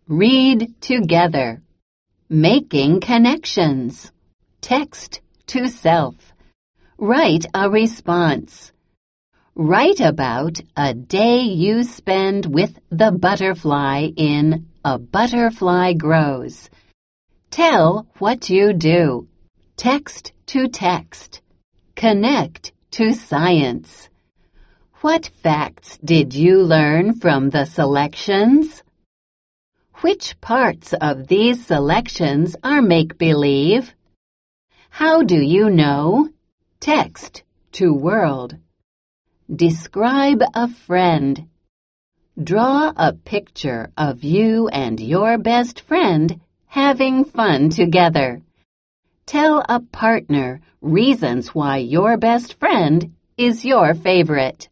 Read together. Making connections. Text to self. Write a response. Write about a day you spend with the butterfly in A Butterfly Grows. Tell what you do. Text to text. Connect to science. What facts did you learn from the selections? Which parts of these selections are make-believe? How do you know? Text to world. Describe a friend. Draw a picture of you and your best friend having fun together. Tell a partner reasons why your best friend is your favorite.